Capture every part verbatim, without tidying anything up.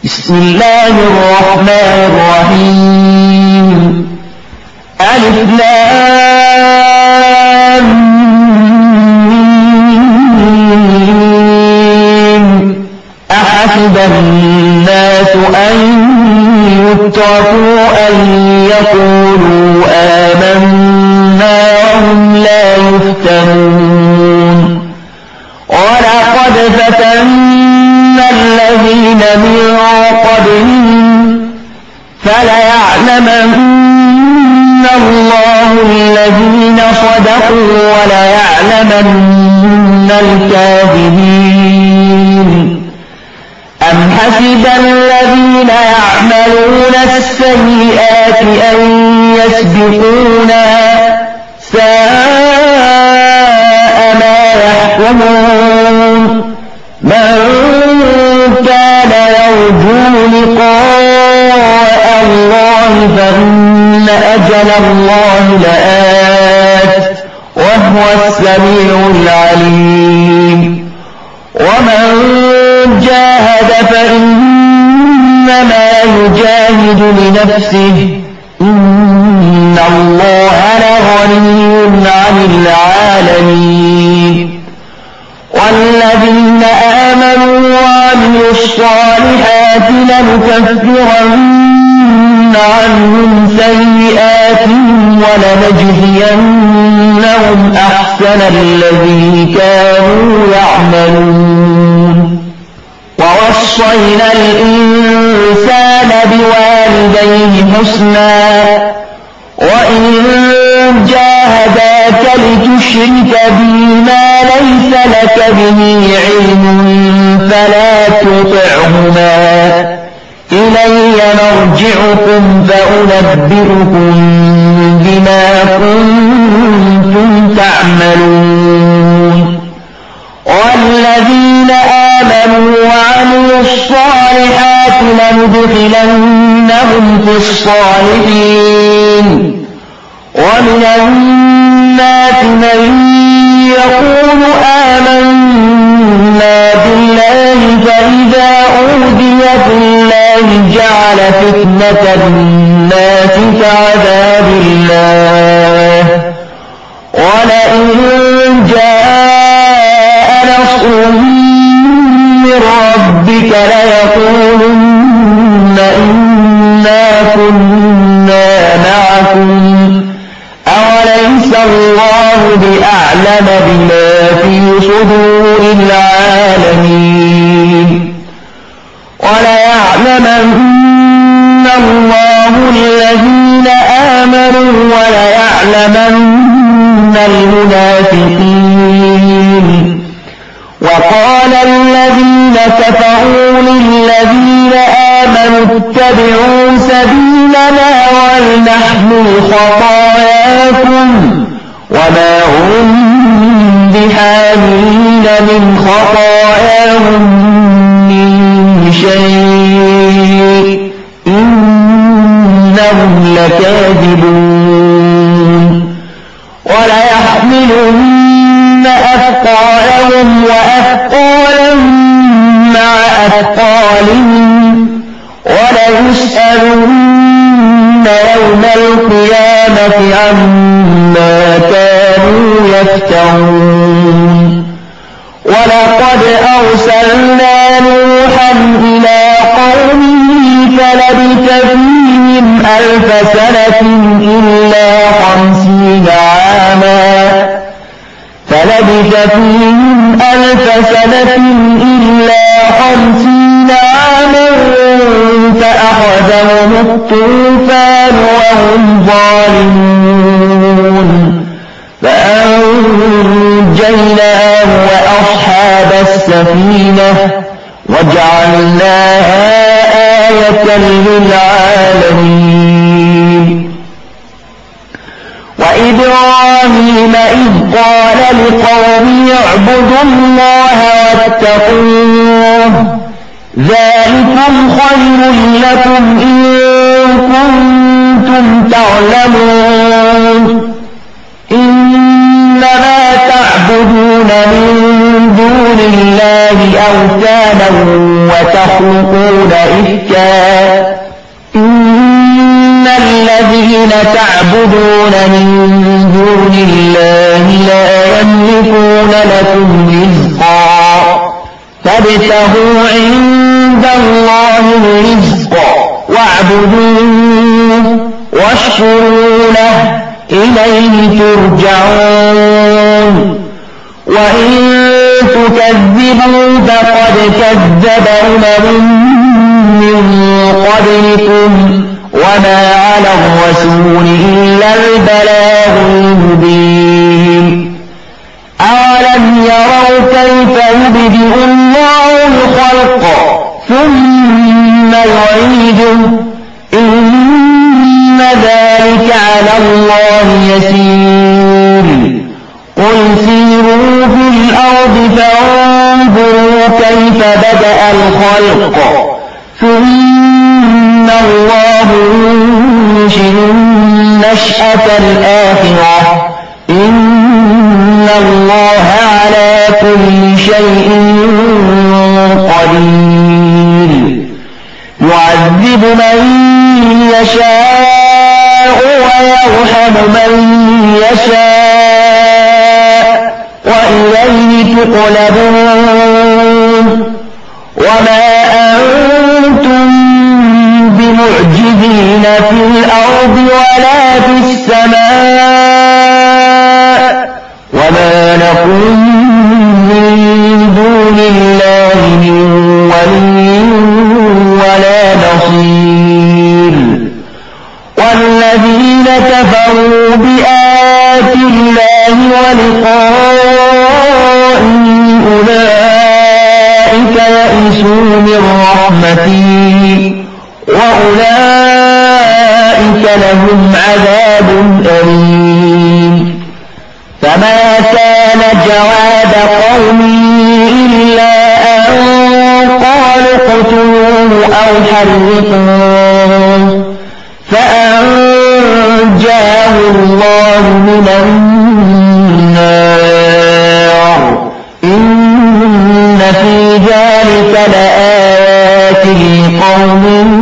بسم الله الرحمن الرحيم. ألف لام ميم. أحسب الناس أن يتركوا أن يقولوا آمنا وهم لا يفتنون. ولقد فتنا الذين من قبلهم فليعلمن الله الذين صدقوا وليعلمن الكاذبين. أم حسب الذين يعملون السيئات أن يسبقونا ساء ما يحكمون. من كان يرجو لقاء الله فإن أجل الله لآت وهو السميع العليم. ومن جاهد فإنما يجاهد لنفسه إن الله لغني عن العالمين. والذين آمنوا وعملوا الصالحات لنكفرن عنهم سيئاتهم ولنجزينهم أحسن الذي كانوا يعملون. ووصينا الإنسان بوالديه حسنا وإن جاهداك لتشرك بي ما ليس لك به علم فلا تطعهما إلي مرجعكم فأنبئكم بما كنتم تعملون. والذين آمنوا وعملوا الصالحات لندخلنهم في الصالحين. ومن الناس من يقول آمنا بالله فإذا أوذي في الله جعل فتنة الناس كعذاب الله ولئن جاء نصر من ربك ليقولن إنا كنا معكم أوليس الله بأعلم بما في صدور العالمين. وليعلمن الله الذين آمنوا وليعلمن المنافقين. وقال الذين كفروا للذين آمنوا اتبعوا سبيلنا ولنحمل خطاياكم وما هم بحاملين من خطاياهم من شيء إنهم لكاذبون. وليحملن أثقالهم وأثقالا مع أثقالهم وليسألن يوم القيامة عما كانوا يفترون. ولقد أرسلنا نوحا إلى قومه فلبث فيهم ألف سنة إلا خمسين عاما فلبث فيهم ألف سنة إلا خمسين عاما فأخذهم الطوفان وهم ظالمون فأنجيناه وأصحاب السفينة وجعلناها آية للعالمين. وإبراهيم إذ قال لقومه اعبدوا الله واتقوه ذلكم خير لكم إن كنتم تعلمون. إنما تعبدون من دون دون الله أوثانا وتخلقون إفكا إن الذين تعبدون من دون الله لا يملكون لكم رزقا فابتغوا عند الله الرزق واعبدوه واشكروا له إليه ترجعون وإن تكذبوا فقد كذب أمم من قبلكم وما على الرسول إلا البلاغ المبين أولم يروا كيف يبدئ الله الخلق ثم يعيده إن ذلك على الله يسير قل سيروا في الأرض فانظروا كيف بدأ الخلق ثم الله ينشئ النشأة الآخرة إن الله على كل شيء قدير يعذب من يشاء ويرحم من يشاء وإليه تقلبون وما أنتم بمعجزين في الأرض ولا في السماء وما لكم من دون الله من ولي ولا نصير والذين كفروا بآيات الله ولقائه أولئك يئسوا من رحمتي وأولئك لهم عذاب أليم فما كان جواب قومه إلا أن قالوا اقتلوه أو حرقوه فأنجاه الله من النار إن في ذلك لآيات لقوم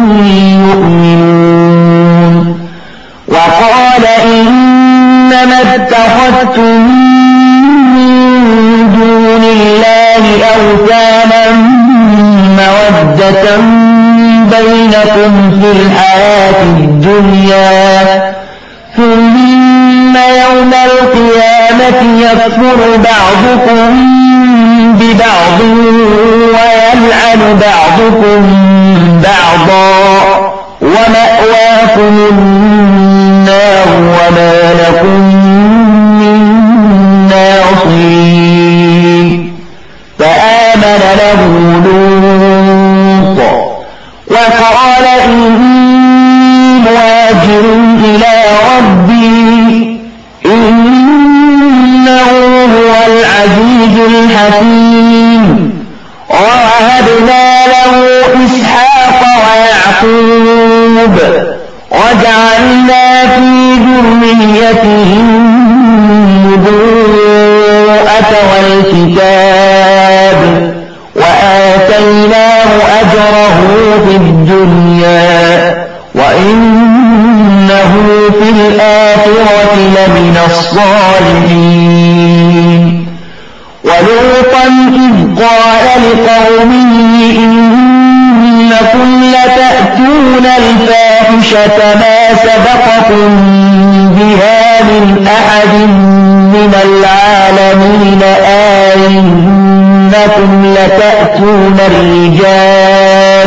يؤمنون وقال إنما اتخذتم من دون الله أوثانا مودة بينكم في الحياة الدنيا ثم يوم القيامة يكفر بعضكم ببعض ويلعن بعضكم بعضا ومأواكم النار وما لكم من ناصرين فآمن له لوط وقال إني مهاجر إلى ربي إنه هو العزيز الحكيم ووهبنا له إسحاق ويعقوب وجعلنا في ذريته النبوءة والكتاب وآتيناه أجره في الدنيا وإنه في الآخرة لمن الصالحين ولوطا إذ قال لقومه إنكم لتأتون الفاحشة ما سبقكم بها من أحد من العالمين أئنكم لتأتون الرجال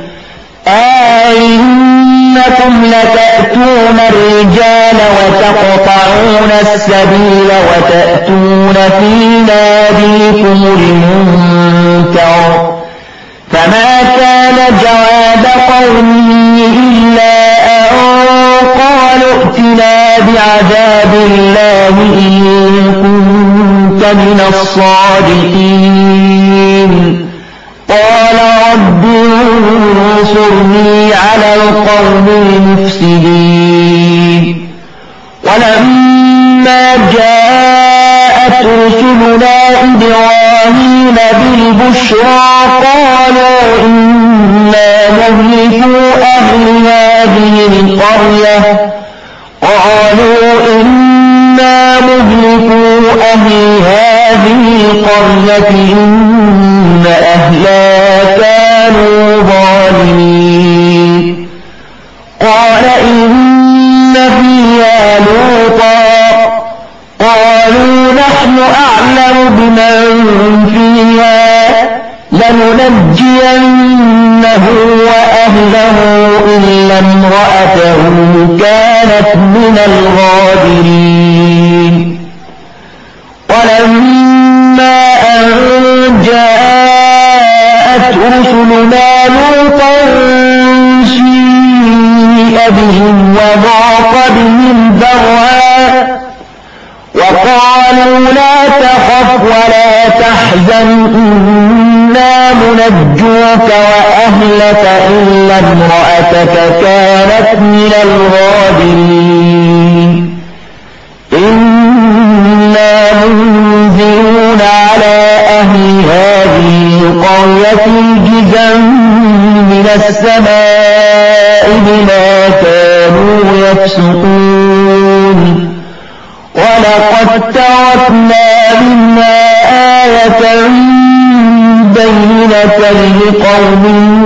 أئنكم لتأتون الرجال وتقطعون السبيل وتأتون في ناديكم المنكر فما كان جواب قومه إلا أن قالوا ائتنا بعذاب الله إن كنت من الصادقين قال رب انصرني على القوم المفسدين ولما جاءت رسلنا إبراهيم المرسلين بالبشرى قالوا إنا مهلكو أهل هذه القرية قالوا إنا مهلكو أهل هذه القرية إن أهلها كانوا ظالمين قال إن فيها لوطا قالوا نحن أعلم بمن فيها لننجينه وأهله إلا امرأته كانت من الغابرين ولما أن جاءت رسلنا لوطا سيء بهم وضاق بهم ذرعا وقالوا لا تخف ولا تحزن إنا منجوك وأهلك إلا امرأتك كانت من الغابرين إنا منزلون على أهل هذه القرية رجزا من السماء بما كانوا يفسقون ولقد تركنا منها آية بينة لقوم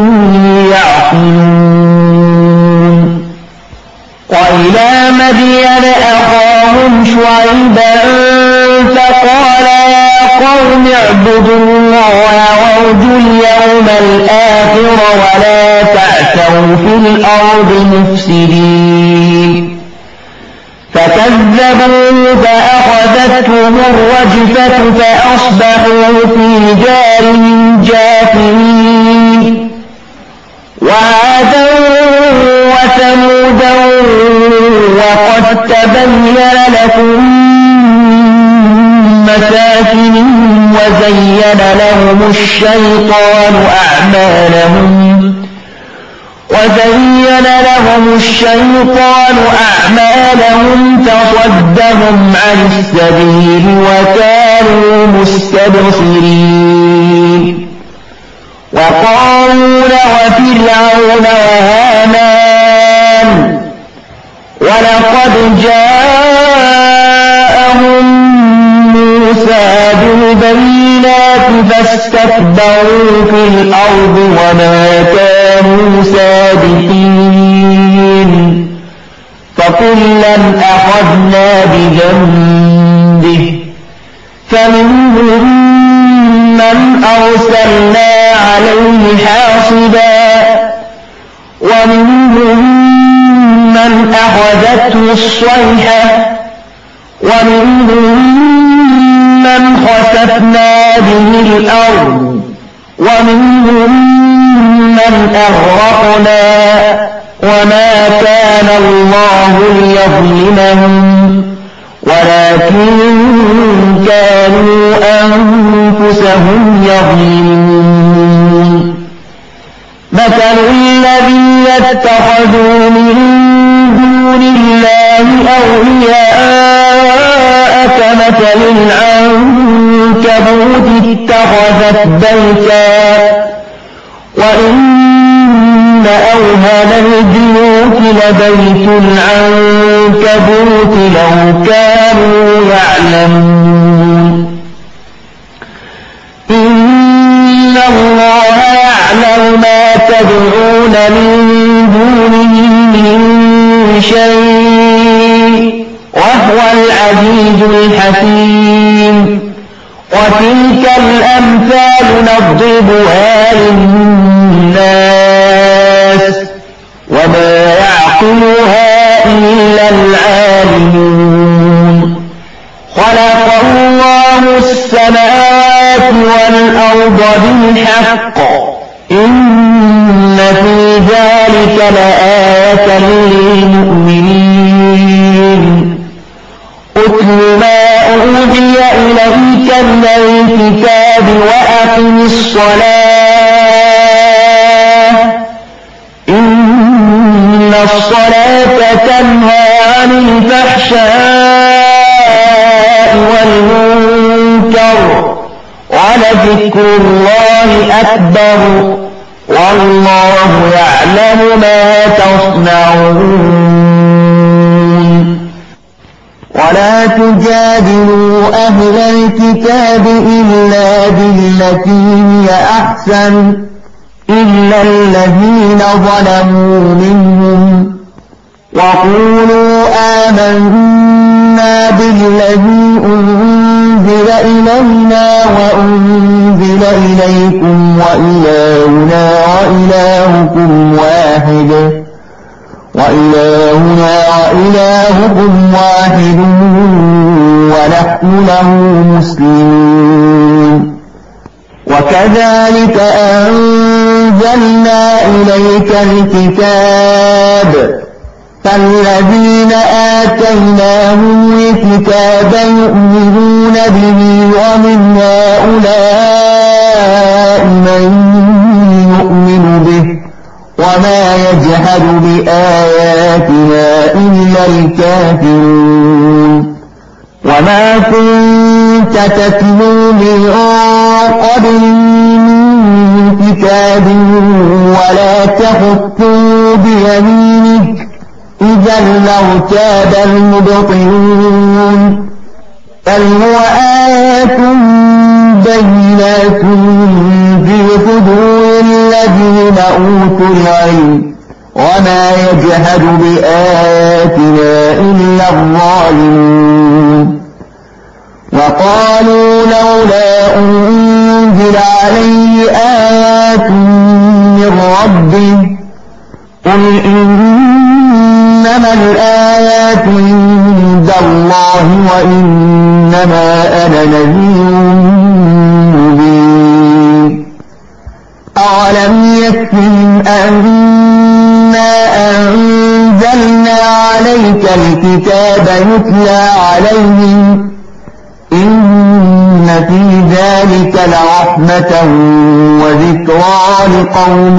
يعقلون وإلى مدين أخاهم شعيبا فقال يا قوم اعبدوا الله وارجوا اليوم الآخر ولا تعثوا في الأرض مفسدين فكذبوا فأخذتهم الرجفة فأصبحوا في دارهم جاثمين وعادا وثمودا وقد تبين لكم مساكنهم وزين لهم الشيطان أعمالهم وزين لهم الشيطان أعمالهم فصدهم عن السبيل وكانوا مستبصرين وقارون وفرعون وهامان ولقد جاءهم موسى بالبينات فاستكبروا في الأرض وما كانوا سابقين فكلا أخذنا بذنبه فمنهم من أرسلنا عليه حاصبا ومنهم من أخذته الصيحة ومنهم من خسفنا به الأرض ومنهم من أغرقنا وما كان الله ليظلمهم ولكن كانوا أنفسهم يظلمون مثل الذين اتخذوا من دون الله أولياء كمثل العنكبوت اتخذت بيتا وإن أوهن البيوت لبيت العنكبوت لو كانوا يعلمون إن الله يعلم ما تدعون من دونه من شيء وهو العزيز الحكيم وتلك الأمثال نضربها للناس وما يعقلها إلا العالمون خلق الله السماوات والأرض بالحق إن في ذلك لآية للمؤمنين أتل ما أوحي إليك من الكتاب وأقم الصلاة إن الصلاة تنهى عن الفحشاء والمنكر ولذكر الله أكبر والله يعلم ما تصنعون ولا تجادلوا أهل الكتاب إلا بالتي هي أحسن إلا الذين ظلموا منهم وقولوا آمنا بالذي أنزل إلينا وأنزل إليكم وإلهنا وإلهكم واحد وإلهنا وإلهكم واحد ونحن له مسلمون وكذلك أنزلنا إليك الكتاب فالذين آتيناهم الكتاب يؤمنون به ومن هؤلاء من يؤمن به وما يجحد بآياتنا إلا الكافرون وما كنت تتلو من قبل من كتاب ولا تخطه بيمينك إذا لارتاب المبطلون بل هو آيات بينات في صدور الذين أوتوا العلم وما يجحد بآياتنا إلا الظالمون وقالوا لولا أنزل عليه آيات من ربه قل إنما الآيات عند الله وإنما أنا نذير مبين أولم يكفهم أنا أنزلنا عليك الكتاب يتلى عليهم إن في ذلك لرحمة وذكرى لقوم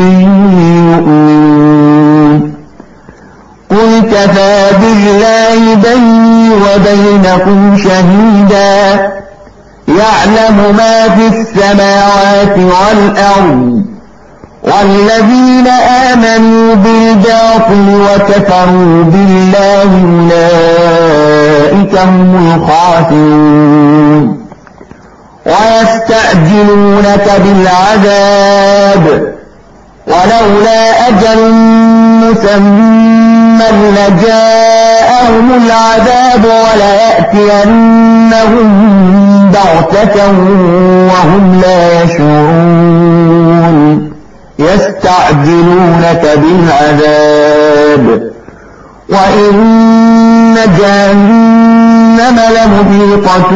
يؤمنون قل كفى بالله بيني وبينكم شهيدا يعلم ما في السماوات والأرض والذين آمنوا بالباطل وكفروا بالله أولئك هم الخاسرون ويستعجلونك بالعذاب ولولا أجل مسمى لجاءهم العذاب وليأتينهم بغتة وهم لا يشعرون يستعجلونك بالعذاب وإن جهنم لمحيطة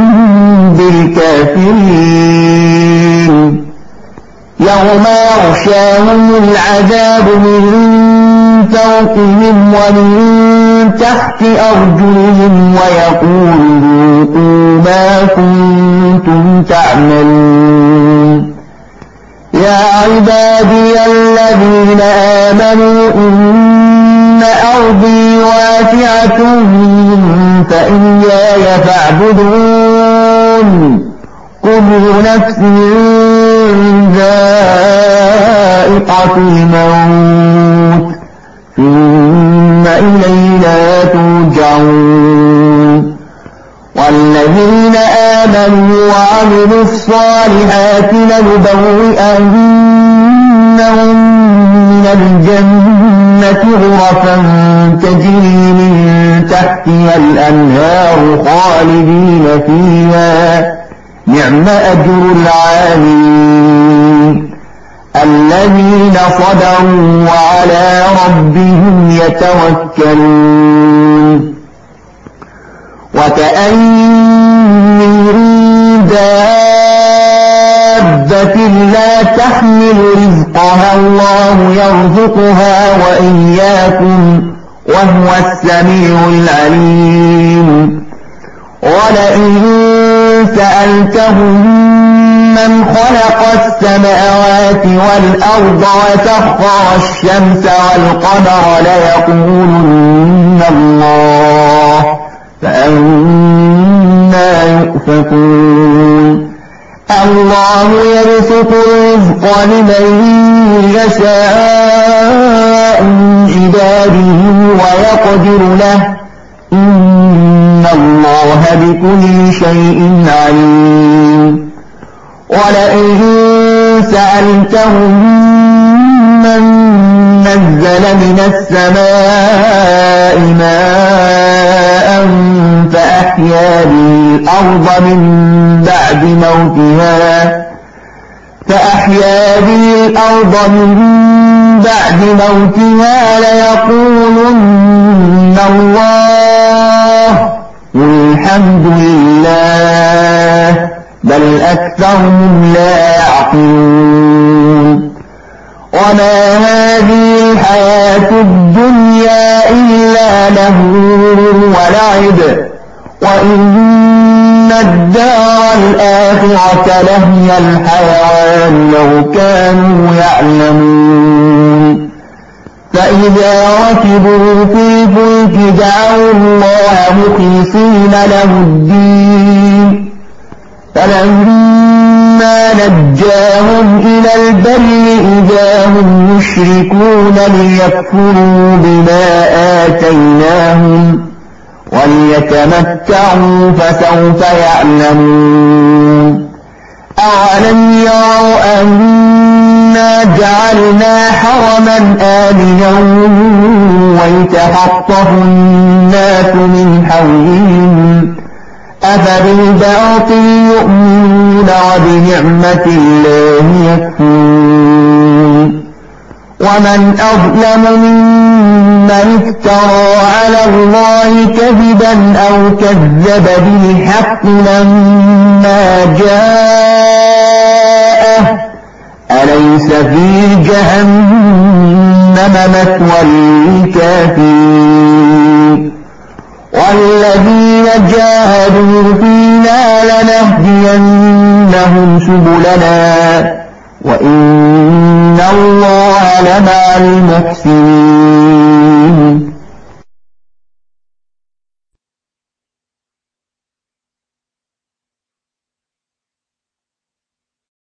بالكافرين يوم يغشاهم العذاب من فوقهم ومن تحت أرجلهم ويقول ذوقوا ما كنتم تعملون يا عبادي الذين آمنوا إن أرضي واسعة فإياي فاعبدون كل نفس ذائقة الموت ثم إلينا ترجعون والذين آمنوا وعملوا الصالحات لنبوئنهم من الجنة غرفا تجري من تحتها الأنهار خالدين فيها نعم أجر العاملين الذين صبروا وعلى ربهم يتوكلون وكأين من دابة لا تحمل رزقها الله يرزقها وإياكم وهو السميع العليم ولئن سألتهم من خلق السماوات والأرض وسخر الشمس والقمر ليقولن الله فأنى يؤفكون الله يبسط الرزق لمن يشاء من عباده ويقدر له إن الله بكل شيء عليم ولئن سألتهم من نزل من السماء ماء فأحيا به الأرض من بعد موتها فأحيا به الأرض من بعد موتها ليقولن الله قل الحمد لله بل أكثرهم لا يعقلون وما هذه الحياة الدنيا إلا لهو ولعب وإن الدار الآخرة لهي الحيوان لو كانوا يعلمون فإذا ركبوا في الفلك دعوا الله مخلصين له الدين فلما نجاهم إلى البر إذا هم يشركون ليكفروا بما آتيناهم وليتمتعوا فسوف يعلمون أولم يروا أنا جعلنا حرما آمنا ويتخطف الناس من حولهم أفبالباطل يؤمنون وبنعمة الله يكفرون ومن أظلم ممن افترى على الله كذبا أو كذب بالحق لما جاءه أليس في جهنم مثوى للكافرين والذين جاهدوا فينا لنهدينهم سبلنا وإن